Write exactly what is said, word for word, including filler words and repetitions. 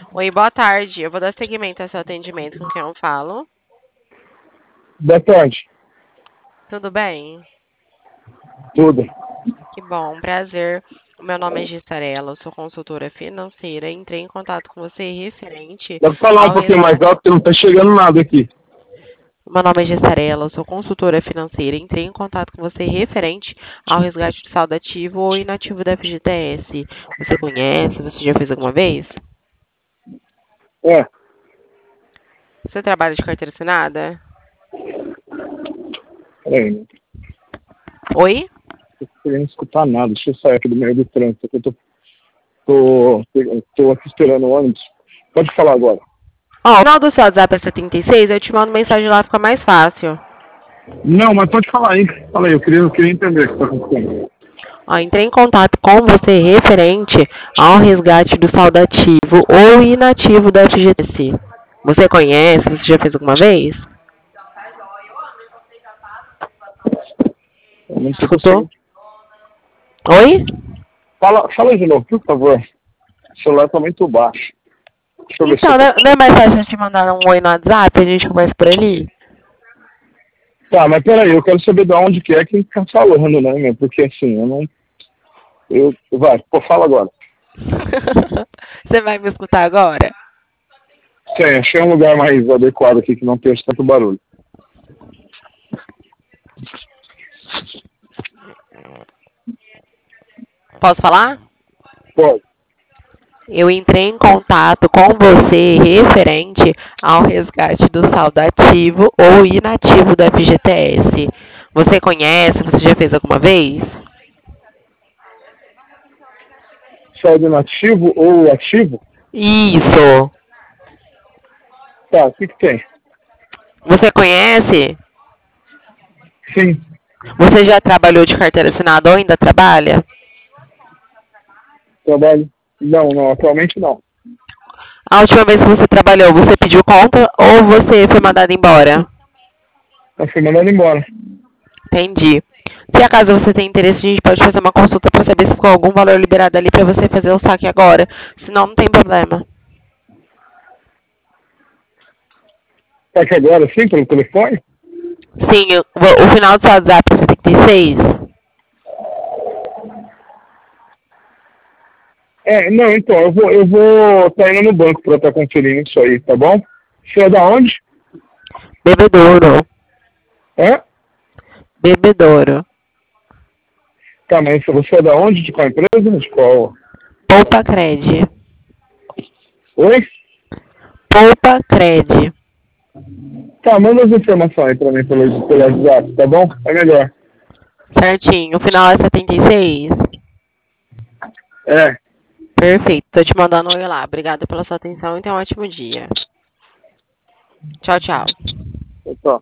Oi, boa tarde. Eu vou dar seguimento ao seu atendimento com quem eu falo. Boa tarde. Tudo bem? Tudo. Que bom, prazer. O meu nome é Gissarela, eu sou consultora financeira. Entrei em contato com você referente Dá pra falar um ao pouquinho mais resgate. alto porque não tá chegando nada aqui. Meu nome é Gissarela, eu sou consultora financeira. Entrei em contato com você referente ao resgate de saldo ativo ou inativo da F G T S. Você conhece? Você já fez alguma vez? É, Você trabalha de carteira assinada? peraí, não Oi? tô querendo escutar nada. Deixa eu sair aqui do meio do trânsito, que eu tô, tô, tô aqui esperando o ônibus. Pode falar agora. Ó, o final do seu WhatsApp é setenta e seis, eu te mando mensagem lá, fica mais fácil. Não, mas pode falar aí. Fala aí, eu queria, eu queria entender o que tá acontecendo. Ó, entrei em contato com você referente ao resgate do saldo ativo ou inativo da F G T S. Você conhece? Você já fez alguma vez? Eu não tô Escutou? conseguindo. Oi? Fala, fala aí de novo, por favor. O celular tá muito baixo. Deixa eu ver se Então, eu não é consigo. não é mais fácil eu te mandar um oi no WhatsApp, a gente conversa por ali? Tá, mas peraí, eu quero saber de onde que é que tá falando, né, meu? Porque assim, eu não. Eu, vai, pô, fala agora. Você vai me escutar agora? Sim, achei um lugar mais adequado aqui que não tenha tanto barulho. Posso falar? Pode. Eu entrei em contato com você referente ao resgate do saldo ativo ou inativo da F G T S. Você conhece? Você já fez alguma vez? Saldo inativo ou ativo? Isso. Tá, o que que tem? Você conhece? Sim, Você já trabalhou de carteira assinada ou ainda trabalha? trabalho. Não, não, atualmente não. A última vez que você trabalhou, você pediu conta ou você foi mandado embora? Eu fui mandado embora. Entendi. Se acaso você tem interesse, a gente pode fazer uma consulta para saber se ficou algum valor liberado ali para você fazer o saque agora. Senão, não tem problema. Tá aqui agora, sim, pelo telefone? Sim, o, o final do seu WhatsApp é setenta e seis. É, não, então, eu vou, eu vou tá indo no banco pra estar conferindo isso aí, tá bom? Você é da onde? Bebedouro. Hã? Bebedouro. Tá, mas você é da onde? De qual empresa? De qual? Poupa Cred. Oi? Poupa Cred. Tá, manda as informações aí pra mim pelo, pelo WhatsApp, tá bom? É melhor. Certinho. O final é setenta e seis. É, Perfeito. Tô te mandando um oi lá. Obrigada pela sua atenção e tenha um ótimo dia. Tchau, tchau. só.